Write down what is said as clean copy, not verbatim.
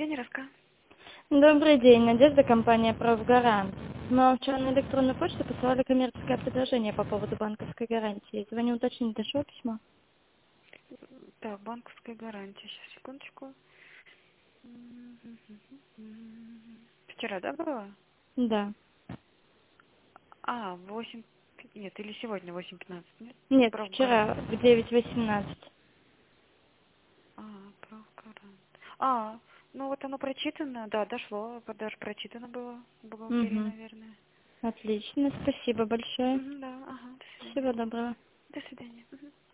день, Раска. Добрый день, Надежда, компания «Профгарант». Мы вам вчера на электронную почту посылали коммерческое предложение по поводу банковской гарантии. Звоню уточнить, дошло письмо? Так, банковская гарантия. Сейчас, секундочку. Вчера, да, было? Да. А, 8. Нет, или сегодня 8:15, нет? Нет, вчера Профгарант. в 9:18. А, профгарант. А, ну вот оно прочитано, да, дошло, даже прочитано было в бухгалтерии, Угу. наверное. Отлично, спасибо большое. Да, ага, до свидания. Всего доброго. До свидания. Мгм.